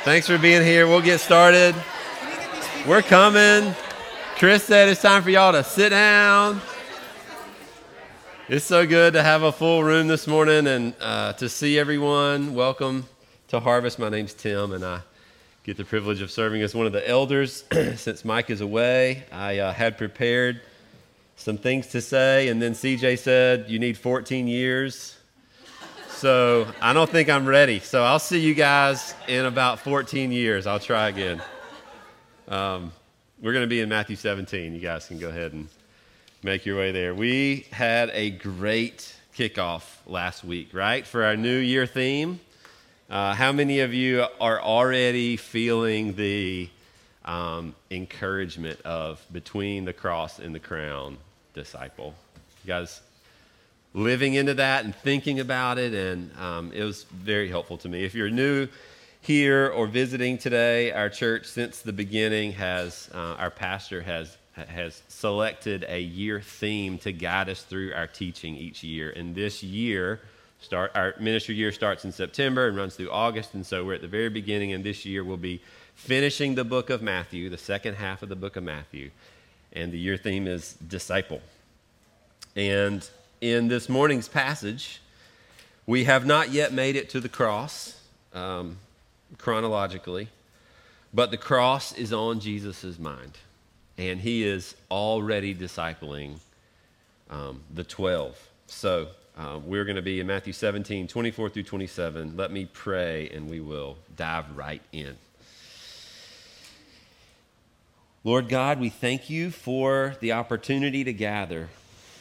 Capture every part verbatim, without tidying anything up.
Thanks for being here. We'll get started. We're coming. Chris said it's time for y'all to sit down. It's so good to have a full room this morning and uh, to see everyone. Welcome to Harvest. My name's Tim, and I get the privilege of serving as one of the elders since Mike is away. I uh, had prepared some things to say, and then C J said, you need fourteen years. So I don't think I'm ready. So I'll see you guys in about fourteen years. I'll try again. Um, we're going to be in Matthew seventeen. You guys can go ahead and make your way there. We had a great kickoff last week, right, for our New Year theme. Uh, how many of you are already feeling the um, encouragement of between the cross and the crown, disciple? You guys living into that and thinking about it, and um, it was very helpful to me. If you're new here or visiting today, our church since the beginning has, uh, our pastor has has selected a year theme to guide us through our teaching each year. And this year, start our ministry year starts in September and runs through August, and so we're at the very beginning, and this year we'll be finishing the book of Matthew, the second half of the book of Matthew, and the year theme is disciple. And in this morning's passage, we have not yet made it to the cross um, chronologically, but the cross is on Jesus' mind, and he is already discipling um, the twelve. So uh, we're going to be in Matthew seventeen, twenty-four through twenty-seven. Let me pray, and we will dive right in. Lord God, we thank you for the opportunity to gather.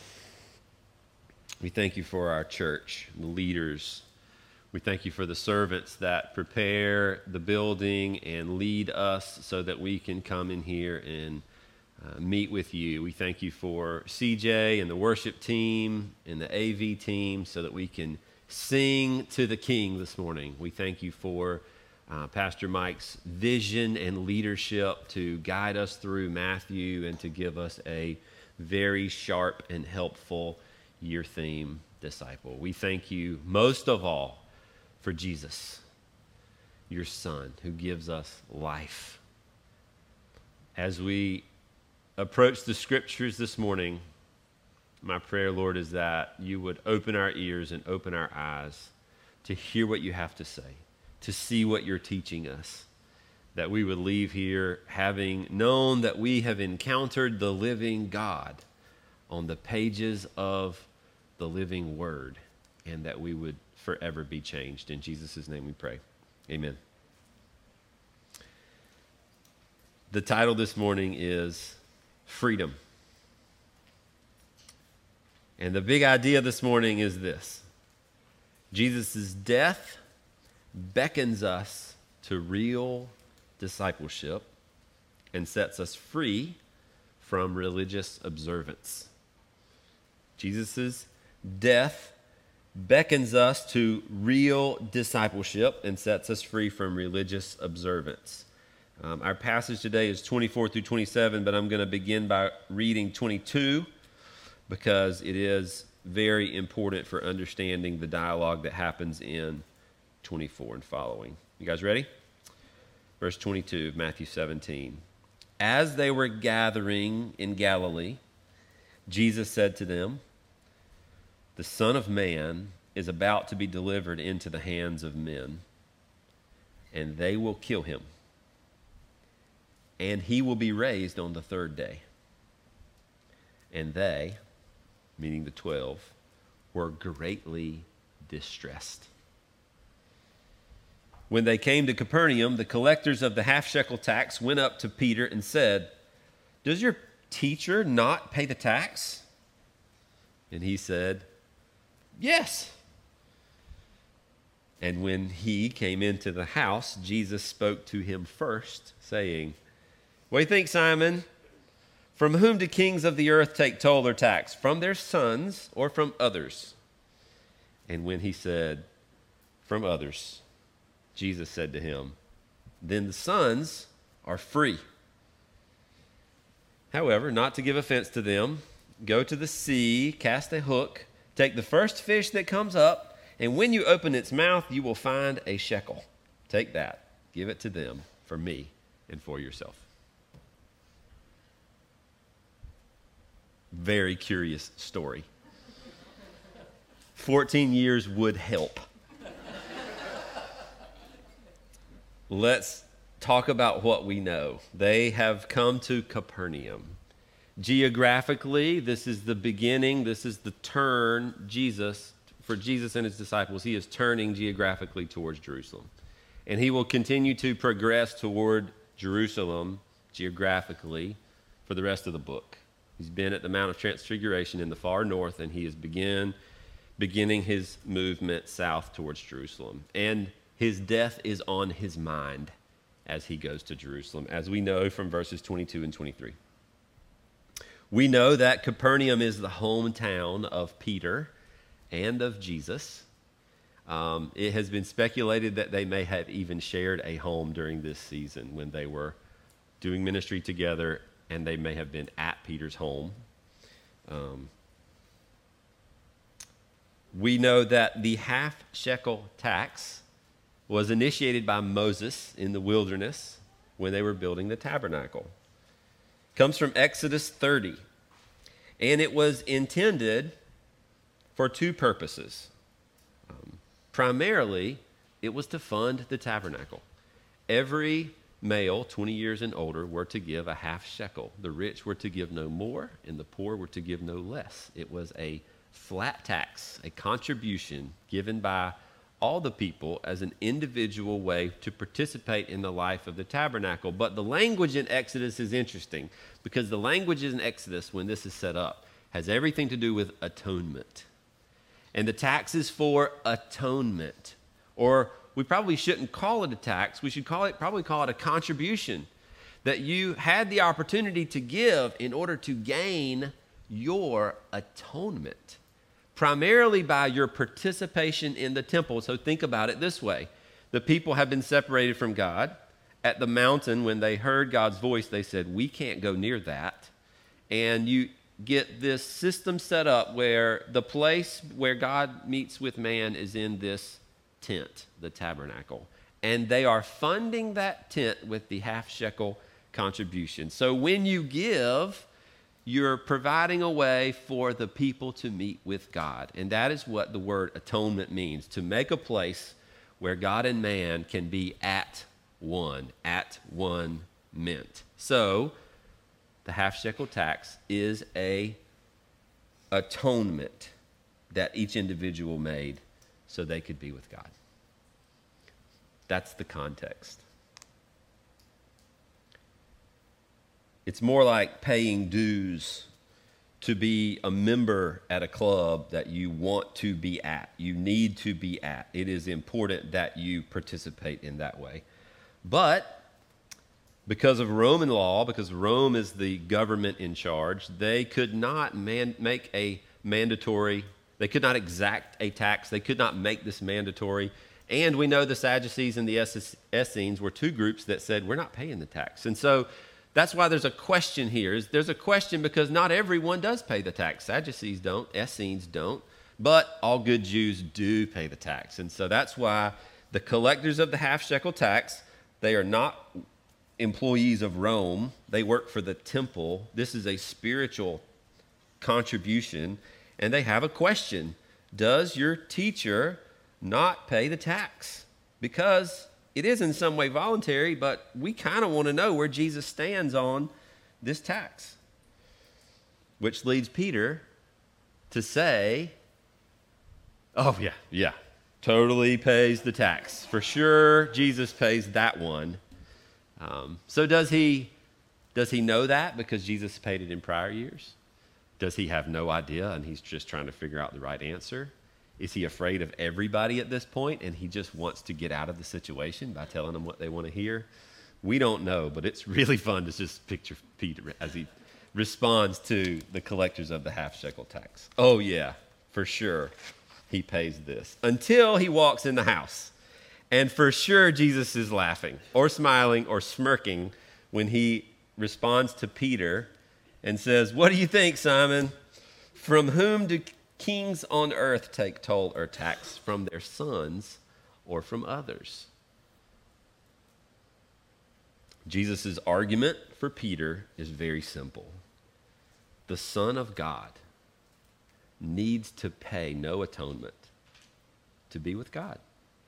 We thank you for our church, the leaders. We thank you for the servants that prepare the building and lead us so that we can come in here and uh, meet with you. We thank you for C J and the worship team and the A V team so that we can sing to the King this morning. We thank you for uh, Pastor Mike's vision and leadership to guide us through Matthew and to give us a very sharp and helpful year theme, disciple. We thank you most of all for Jesus, your Son, who gives us life. As we approach the scriptures this morning, my prayer, Lord, is that you would open our ears and open our eyes to hear what you have to say, to see what you're teaching us, that we would leave here having known that we have encountered the living God on the pages of the living word, and that we would forever be changed. In Jesus' name we pray. Amen. The title this morning is Freedom. And the big idea this morning is this: Jesus' death beckons us to real discipleship and sets us free from religious observance. Jesus' death beckons us to real discipleship and sets us free from religious observance. Um, our passage today is twenty-four through twenty-seven, but I'm going to begin by reading twenty-two because it is very important for understanding the dialogue that happens in twenty-four and following. You guys ready? Verse twenty-two of Matthew seventeen. As they were gathering in Galilee, Jesus said to them, "The Son of Man is about to be delivered into the hands of men, and they will kill him, and he will be raised on the third day." And they, meaning the twelve, were greatly distressed. When they came to Capernaum, the collectors of the half-shekel tax went up to Peter and said, "Does your teacher not pay the tax?" And he said, "Yes." And when he came into the house, Jesus spoke to him first, saying, "What do you think, Simon? From whom do kings of the earth take toll or tax? From their sons or from others?" And when he said, "From others," Jesus said to him, "Then the sons are free. However, not to give offense to them, go to the sea, cast a hook, take the first fish that comes up, and when you open its mouth, you will find a shekel. Take that Give it to them for me and for yourself. Very curious story. fourteen years would help. Let's talk about what we know. They have come to Capernaum. Geographically, this is the beginning, this is the turn Jesus, for Jesus and his disciples, he is turning geographically towards Jerusalem. And he will continue to progress toward Jerusalem geographically for the rest of the book. He's been at the Mount of Transfiguration in the far north, and he is begin, beginning his movement south towards Jerusalem. And his death is on his mind as he goes to Jerusalem, as we know from verses twenty-two and twenty-three. We know that Capernaum is the hometown of Peter and of Jesus. Um, it has been speculated that they may have even shared a home during this season when they were doing ministry together, and they may have been at Peter's home. Um, we know that the half shekel tax was initiated by Moses in the wilderness when they were building the tabernacle. It comes from Exodus thirty, and it was intended for two purposes. Um, primarily, it was to fund the tabernacle. Every male, twenty years and older, were to give a half shekel. The rich were to give no more, and the poor were to give no less. It was a flat tax, a contribution given by all the people as an individual way to participate in the life of the tabernacle. But the language in Exodus is interesting, because the language in Exodus, when this is set up, has everything to do with atonement. And the tax is for atonement. Or we probably shouldn't call it a tax. We should call it, probably call it a contribution that you had the opportunity to give in order to gain your atonement, primarily by your participation in the temple. So think about it this way. The people have been separated from God. At the mountain, when they heard God's voice, they said, we can't go near that. And you get this system set up where the place where God meets with man is in this tent, the tabernacle. And they are funding that tent with the half shekel contribution. So when you give, you're providing a way for the people to meet with God. And that is what the word atonement means, to make a place where God and man can be at one, at one mint. So the half shekel tax is a atonement that each individual made so they could be with God. That's the context. It's more like paying dues to be a member at a club that you want to be at, you need to be at. It is important that you participate in that way. But because of Roman law, because Rome is the government in charge, they could not man- make a mandatory, they could not exact a tax, they could not make this mandatory. And we know the Sadducees and the Essenes were two groups that said, we're not paying the tax. And so that's why there's a question here. There's a question because not everyone does pay the tax. Sadducees don't, Essenes don't, but all good Jews do pay the tax. And so that's why the collectors of the half shekel tax, they are not employees of Rome. They work for the temple. This is a spiritual contribution. And they have a question. Does your teacher not pay the tax? Because it is in some way voluntary, but we kind of want to know where Jesus stands on this tax. Which leads Peter to say, oh yeah, yeah, totally pays the tax. For sure, Jesus pays that one. Um, so does he, does he know that because Jesus paid it in prior years? Does he have no idea and he's just trying to figure out the right answer? Is he afraid of everybody at this point and he just wants to get out of the situation by telling them what they want to hear? We don't know, but it's really fun to just picture Peter as he responds to the collectors of the half shekel tax. Oh yeah, for sure, he pays this. Until he walks in the house. And for sure, Jesus is laughing or smiling or smirking when he responds to Peter and says, what do you think, Simon? From whom do kings on earth take toll or tax, from their sons or from others? Jesus' argument for Peter is very simple. The Son of God needs to pay no atonement to be with God.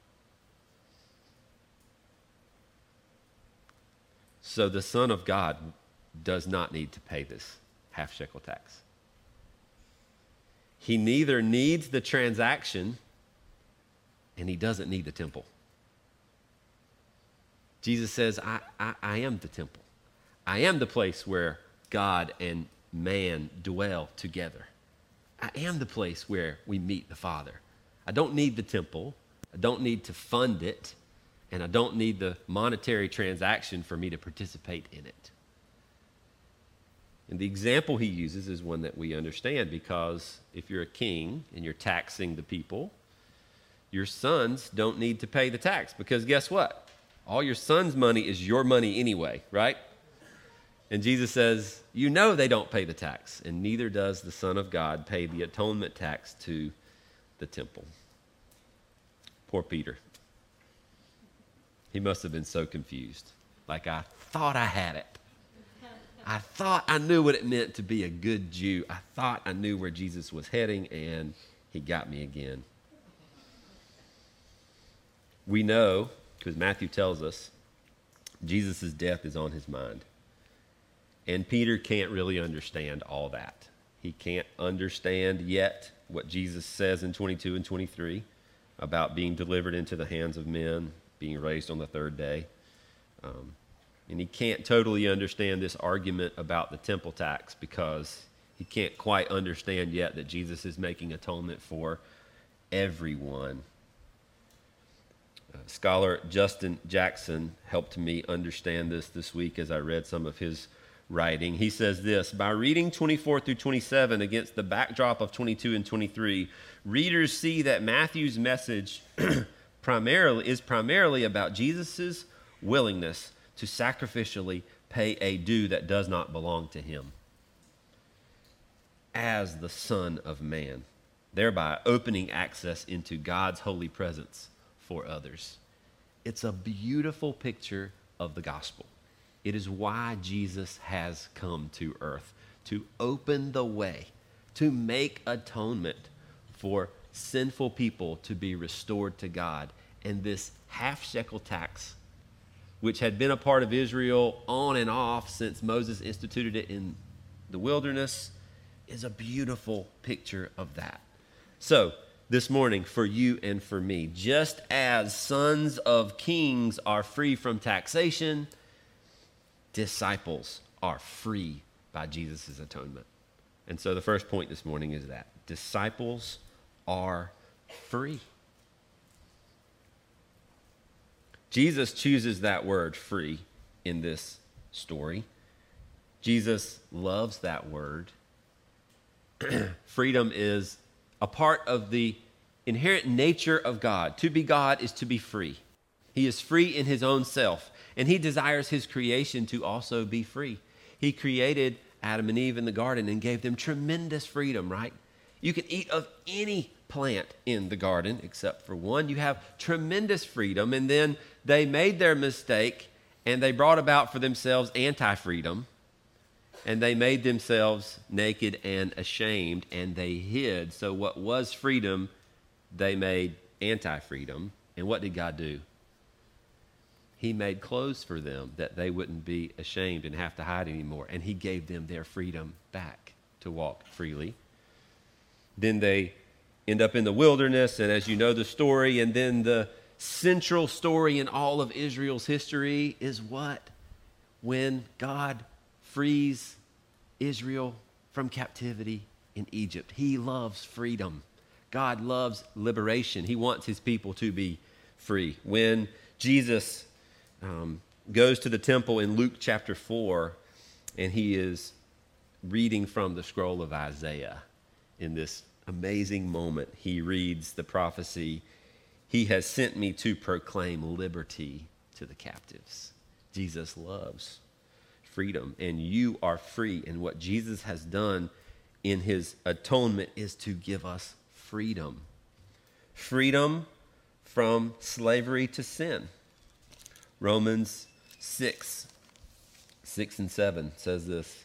So the Son of God does not need to pay this half shekel tax. He neither needs the transaction and he doesn't need the temple. Jesus says, I, I, I am the temple. I am the place where God and man dwell together. I am the place where we meet the Father. I don't need the temple. I don't need to fund it. And I don't need the monetary transaction for me to participate in it. And the example he uses is one that we understand, because if you're a king and you're taxing the people, your sons don't need to pay the tax, because guess what? All your son's money is your money anyway, right? And Jesus says, you know they don't pay the tax, and neither does the Son of God pay the atonement tax to the temple. Poor Peter. He must have been so confused. Like, I thought I had it. I thought I knew what it meant to be a good Jew. I thought I knew where Jesus was heading, and he got me again. We know, because Matthew tells us, Jesus' death is on his mind. And Peter can't really understand all that. He can't understand yet what Jesus says in twenty-two and twenty-three about being delivered into the hands of men, being raised on the third day. Um, and he can't totally understand this argument about the temple tax, because he can't quite understand yet that Jesus is making atonement for everyone. Uh, scholar Justin Jackson helped me understand this this week as I read some of his writing. He says this: by reading twenty-four through twenty-seven against the backdrop of twenty-two and twenty-three, readers see that Matthew's message primarily is primarily about Jesus' willingness to sacrificially pay a due that does not belong to him as the Son of Man, thereby opening access into God's holy presence for others. It's a beautiful picture of the gospel. It is why Jesus has come to earth, to open the way, to make atonement for sinful people to be restored to God. And this half shekel tax, which had been a part of Israel on and off since Moses instituted it in the wilderness, is a beautiful picture of that. So, this morning, for you and for me, just as sons of kings are free from taxation, disciples are free by Jesus' atonement. And so the first point this morning is that disciples are free. Jesus chooses that word, free, in this story. Jesus loves that word. Freedom is a part of the inherent nature of God. To be God is to be free. He is free in his own self, and he desires his creation to also be free. He created Adam and Eve in the garden and gave them tremendous freedom, right? You can eat of any plant in the garden except for one. You have tremendous freedom, and then they made their mistake, and they brought about for themselves anti-freedom, and they made themselves naked and ashamed, and they hid. So what was freedom, they made anti-freedom. And what did God do? He made clothes for them that they wouldn't be ashamed and have to hide anymore. And he gave them their freedom back to walk freely. Then they end up in the wilderness, and as you know the story, and then the central story in all of Israel's history is what? When God frees Israel from captivity in Egypt. He loves freedom. God loves liberation. He wants his people to be free. When Jesus um, goes to the temple in Luke chapter four, and he is reading from the scroll of Isaiah, in this amazing moment, he reads the prophecy, "He has sent me to proclaim liberty to the captives." Jesus loves freedom, and you are free. And what Jesus has done in his atonement is to give us freedom. Freedom from slavery to sin. Romans six six and seven says this.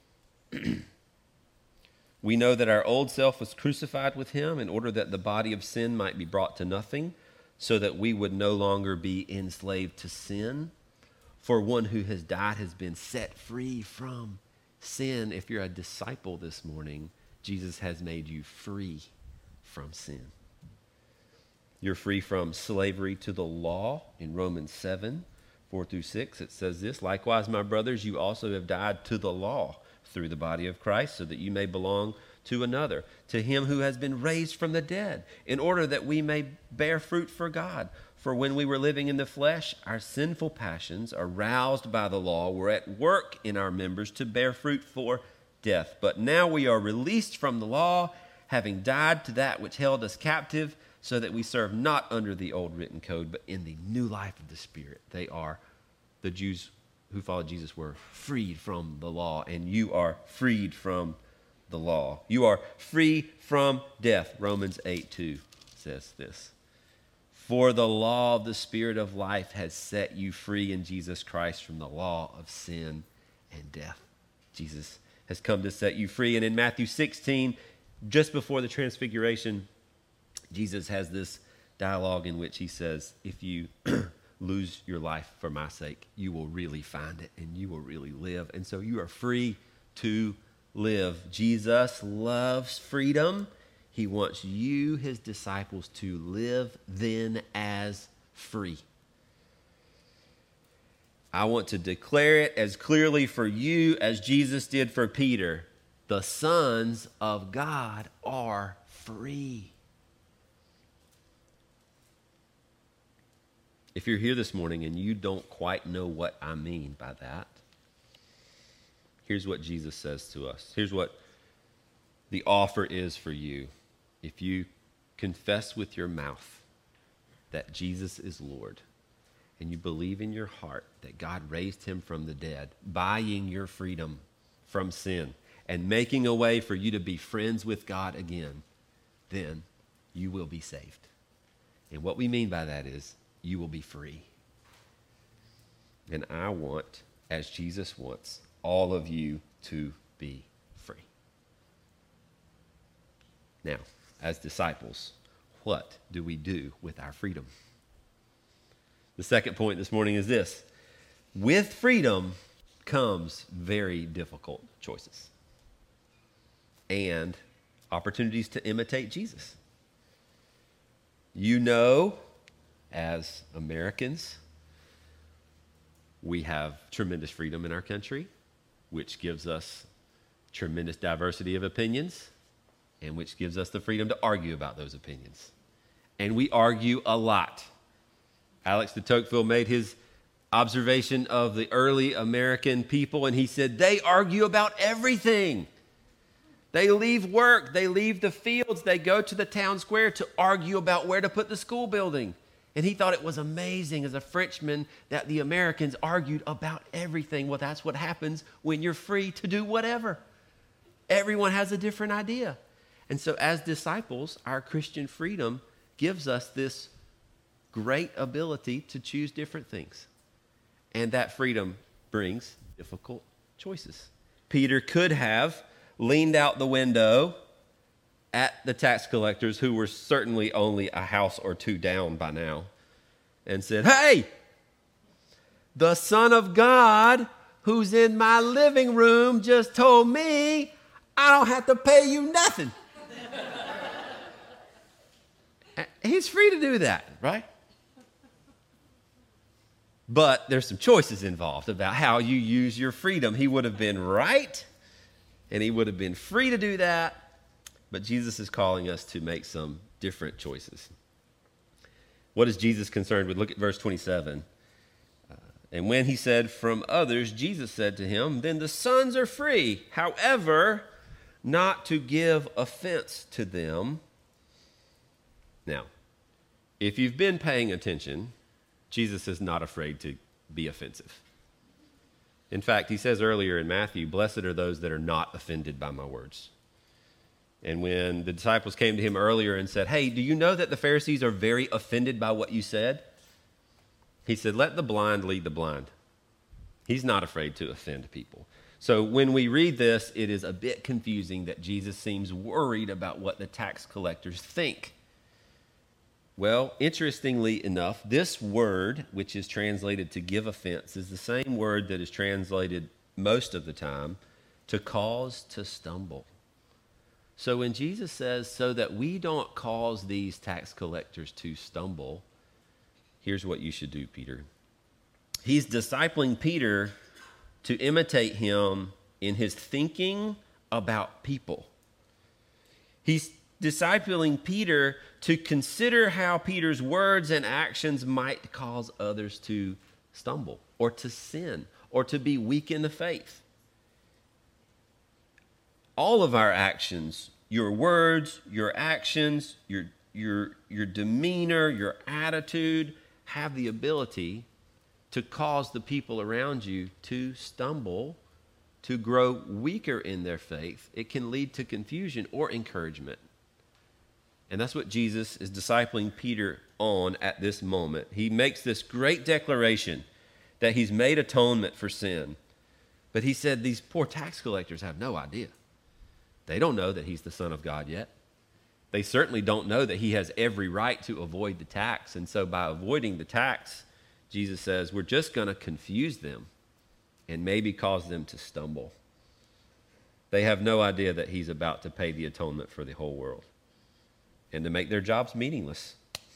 We know that our old self was crucified with him in order that the body of sin might be brought to nothing, so that we would no longer be enslaved to sin. For one who has died has been set free from sin. If you're a disciple this morning, Jesus has made you free from sin. You're free from slavery to the law. In Romans seven, four through six, it says this, likewise, my brothers, you also have died to the law through the body of Christ, so that you may belong to another, to him who has been raised from the dead, in order that we may bear fruit for God. For when we were living in the flesh, our sinful passions, aroused by the law, were at work in our members to bear fruit for death. But now we are released from the law, having died to that which held us captive, so that we serve not under the old written code, but in the new life of the Spirit. They are, the Jews who followed Jesus were freed from the law, and you are freed from the law. You are free from death. Romans eight two says this. For the law of the Spirit of life has set you free in Jesus Christ from the law of sin and death. Jesus has come to set you free. And in Matthew sixteen, just before the transfiguration, Jesus has this dialogue in which he says, if you lose your life for my sake, you will really find it and you will really live. And so you are free to live. Jesus loves freedom. He wants you, his disciples, to live then as free. I want to declare it as clearly for you as Jesus did for Peter. The sons of God are free. If you're here this morning and you don't quite know what I mean by that, here's what Jesus says to us. Here's what the offer is for you. If you confess with your mouth that Jesus is Lord, and you believe in your heart that God raised him from the dead, buying your freedom from sin and making a way for you to be friends with God again, then you will be saved. And what we mean by that is you will be free. And I want, as Jesus wants, all of you to be free. Now, as disciples, what do we do with our freedom? The second point this morning is this. With freedom comes very difficult choices and opportunities to imitate Jesus. You know, as Americans, we have tremendous freedom in our country, which gives us tremendous diversity of opinions, and which gives us the freedom to argue about those opinions. And we argue a lot. Alex de Tocqueville made his observation of the early American people, and he said, they argue about everything. They leave work, they leave the fields, they go to the town square to argue about where to put the school building. And he thought it was amazing as a Frenchman that the Americans argued about everything. Well, that's what happens when you're free to do whatever. Everyone has a different idea. And so as disciples, our Christian freedom gives us this great ability to choose different things. And that freedom brings difficult choices. Peter could have leaned out the window at the tax collectors, who were certainly only a house or two down by now, and said, hey, the Son of God who's in my living room just told me I don't have to pay you nothing. He's free to do that, right? But there's some choices involved about how you use your freedom. He would have been right, and he would have been free to do that. But Jesus is calling us to make some different choices. What is Jesus concerned with? Look at verse twenty-seven. Uh, and when he said, from others, Jesus said to him, then the sons are free. However, not to give offense to them. Now, if you've been paying attention, Jesus is not afraid to be offensive. In fact, he says earlier in Matthew, blessed are those that are not offended by my words. And when the disciples came to him earlier and said, hey, do you know that the Pharisees are very offended by what you said? He said, let the blind lead the blind. He's not afraid to offend people. So when we read this, it is a bit confusing that Jesus seems worried about what the tax collectors think. Well, interestingly enough, this word, which is translated to give offense, is the same word that is translated most of the time to cause to stumble. So when Jesus says, so that we don't cause these tax collectors to stumble, here's what you should do, Peter. He's discipling Peter to imitate him in his thinking about people. He's discipling Peter to consider how Peter's words and actions might cause others to stumble or to sin or to be weak in the faith. All of our actions, your words, your actions, your, your, your demeanor, your attitude, have the ability to cause the people around you to stumble, to grow weaker in their faith. It can lead to confusion or encouragement. And that's what Jesus is discipling Peter on at this moment. He makes this great declaration that he's made atonement for sin. But he said these poor tax collectors have no idea. They don't know that he's the Son of God yet. They certainly don't know that he has every right to avoid the tax. And so by avoiding the tax, Jesus says, we're just going to confuse them and maybe cause them to stumble. They have no idea that he's about to pay the atonement for the whole world and to make their jobs meaningless.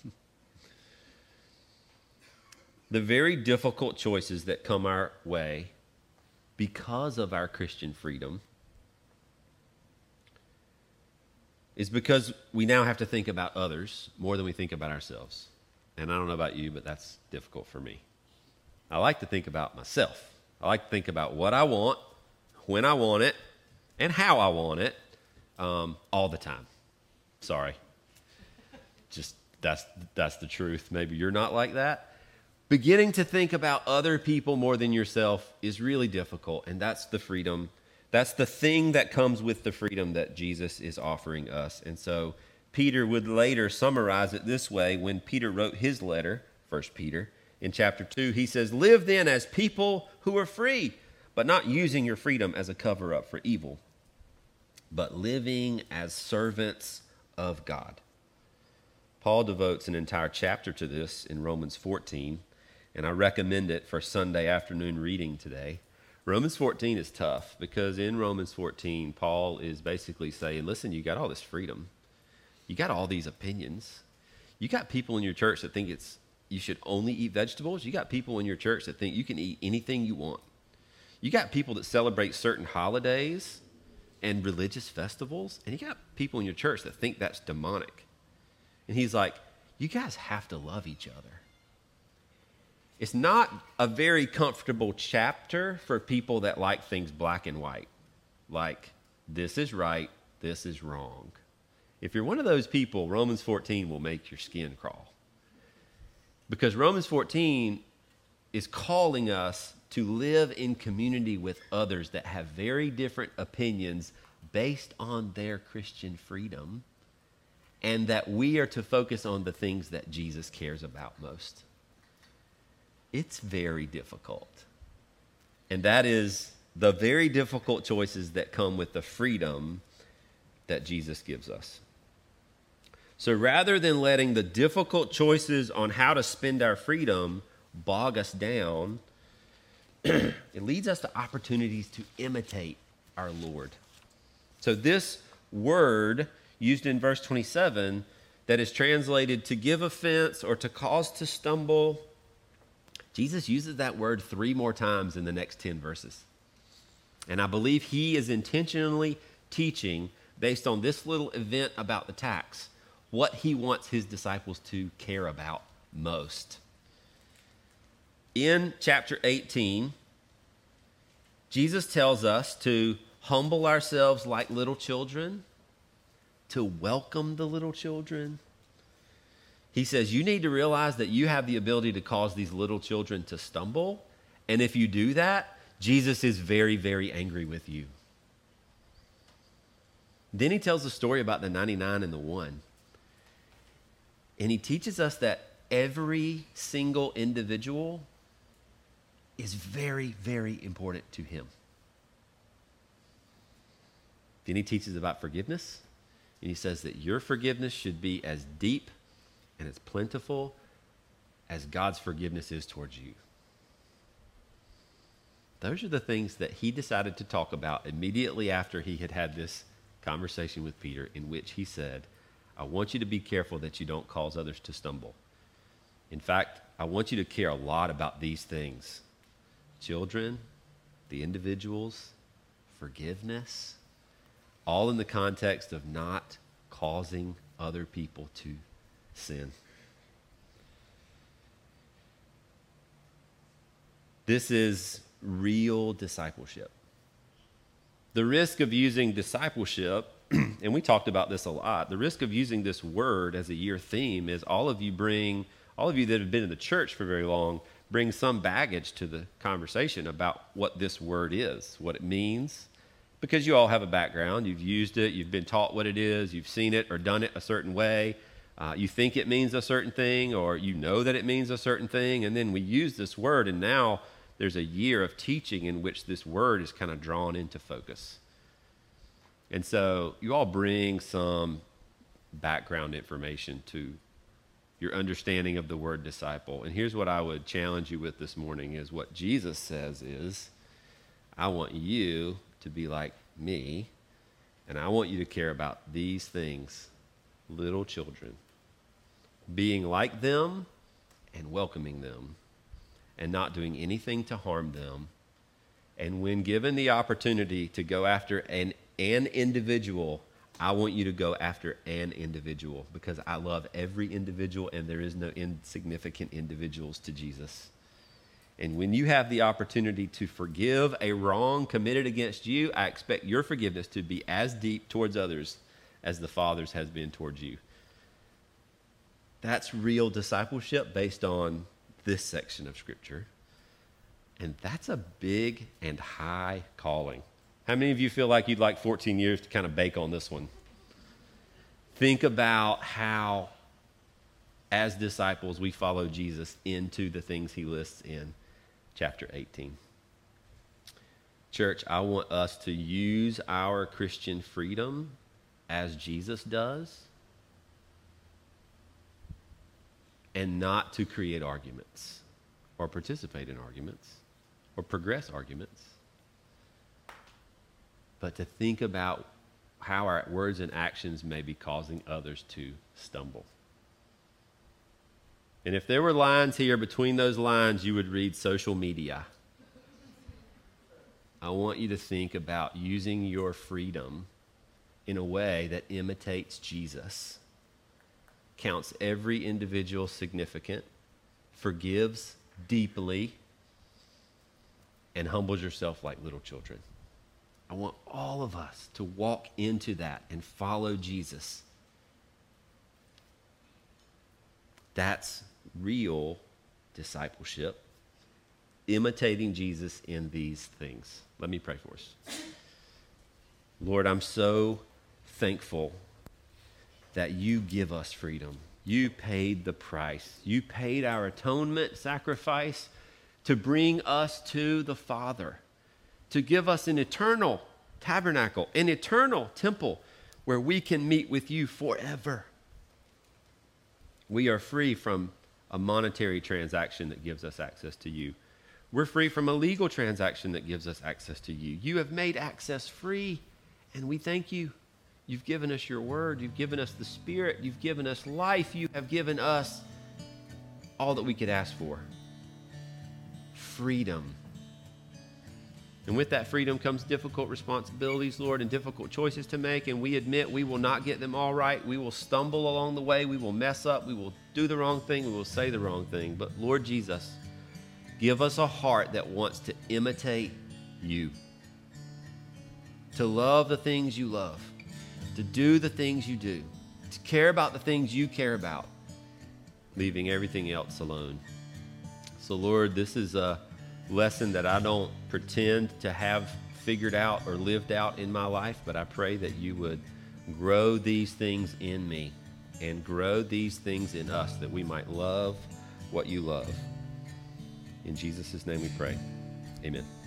The very difficult choices that come our way because of our Christian freedom is because we now have to think about others more than we think about ourselves. And I don't know about you, but that's difficult for me. I like to think about myself. I like to think about what I want, when I want it, and how I want it, um, all the time. Sorry. Just that's that's the truth. Maybe you're not like that. Beginning to think about other people more than yourself is really difficult, and that's the freedom. That's the thing that comes with the freedom that Jesus is offering us. And so Peter would later summarize it this way when Peter wrote his letter, First Peter, in chapter two. He says, live then as people who are free, but not using your freedom as a cover-up for evil, but living as servants of God. Paul devotes an entire chapter to this in Romans fourteen, and I recommend it for Sunday afternoon reading today. Romans fourteen is tough because in Romans fourteen, Paul is basically saying, listen, you got all this freedom. You got all these opinions. You got people in your church that think it's you should only eat vegetables. You got people in your church that think you can eat anything you want. You got people that celebrate certain holidays and religious festivals, and you got people in your church that think that's demonic. And he's like, you guys have to love each other. It's not a very comfortable chapter for people that like things black and white. Like, this is right, this is wrong. If you're one of those people, Romans fourteen will make your skin crawl. Because Romans fourteen is calling us to live in community with others that have very different opinions based on their Christian freedom, and that we are to focus on the things that Jesus cares about most. It's very difficult. And that is the very difficult choices that come with the freedom that Jesus gives us. So rather than letting the difficult choices on how to spend our freedom bog us down, it leads us to opportunities to imitate our Lord. So this word used in verse twenty-seven that is translated to give offense or to cause to stumble, Jesus uses that word three more times in the next ten verses. And I believe he is intentionally teaching, based on this little event about the tax, what he wants his disciples to care about most. In chapter eighteen, Jesus tells us to humble ourselves like little children, to welcome the little children. He says you need to realize that you have the ability to cause these little children to stumble. And if you do that, Jesus is very, very angry with you. Then he tells a story about the ninety-nine and the one. And he teaches us that every single individual is very, very important to him. Then he teaches about forgiveness, and he says that your forgiveness should be as deep and as plentiful as God's forgiveness is towards you. Those are the things that he decided to talk about immediately after he had had this conversation with Peter, in which he said, I want you to be careful that you don't cause others to stumble. In fact, I want you to care a lot about these things: children, the individuals, forgiveness, all in the context of not causing other people to sin. This is real discipleship. The risk of using discipleship, and we talked about this a lot, the risk of using this word as a year theme is all of you bring, all of you that have been in the church for very long, bring some baggage to the conversation about what this word is, what it means, because you all have a background. You've used it, you've been taught what it is, you've seen it or done it a certain way. Uh, you think it means a certain thing, or you know that it means a certain thing, and then we use this word, and now there's a year of teaching in which this word is kind of drawn into focus. And so you all bring some background information to your understanding of the word disciple. And here's what I would challenge you with this morning is what Jesus says is, I want you to be like me, and I want you to care about these things, little children, being like them and welcoming them, and not doing anything to harm them. And when given the opportunity to go after an, an individual, I want you to go after an individual, because I love every individual, and there is no insignificant individuals to Jesus. And when you have the opportunity to forgive a wrong committed against you, I expect your forgiveness to be as deep towards others as the Father's has been towards you. That's real discipleship based on this section of Scripture. And that's a big and high calling. How many of you feel like you'd like fourteen years to kind of bake on this one? Think about how, as disciples, we follow Jesus into the things he lists in chapter eighteen. Church, I want us to use our Christian freedom as Jesus does, and not to create arguments or participate in arguments or progress arguments, but to think about how our words and actions may be causing others to stumble. And if there were lines here, between those lines, you would read social media. I want you to think about using your freedom in a way that imitates Jesus, counts every individual significant, forgives deeply, and humbles yourself like little children. I want all of us to walk into that and follow Jesus. That's real discipleship, imitating Jesus in these things. Let me pray for us. Lord, I'm so thankful that you give us freedom. You paid the price. You paid our atonement sacrifice to bring us to the Father, to give us an eternal tabernacle, an eternal temple where we can meet with you forever. We are free from a monetary transaction that gives us access to you. We're free from a legal transaction that gives us access to you. You have made access free, and we thank you. You've given us your word. You've given us the Spirit. You've given us life. You have given us all that we could ask for. Freedom. And with that freedom comes difficult responsibilities, Lord, and difficult choices to make. And we admit we will not get them all right. We will stumble along the way. We will mess up. We will do the wrong thing. We will say the wrong thing. But Lord Jesus, give us a heart that wants to imitate you, to love the things you love, to do the things you do, to care about the things you care about, leaving everything else alone. So Lord, this is a lesson that I don't pretend to have figured out or lived out in my life, but I pray that you would grow these things in me and grow these things in us, that we might love what you love. In Jesus' name we pray. Amen.